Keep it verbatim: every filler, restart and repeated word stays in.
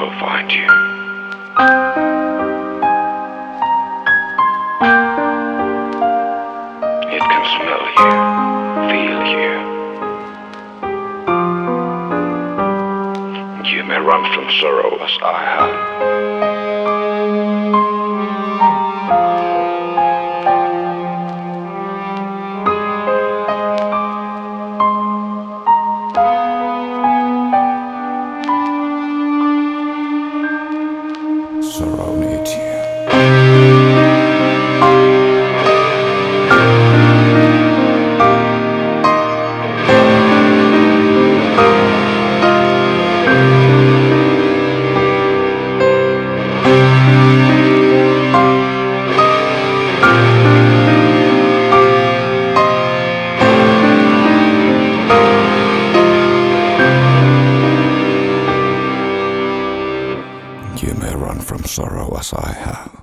will find you. It can smell you, feel you. You may run from sorrow as I have. Sorrow needs you. You may run from sorrow as I have.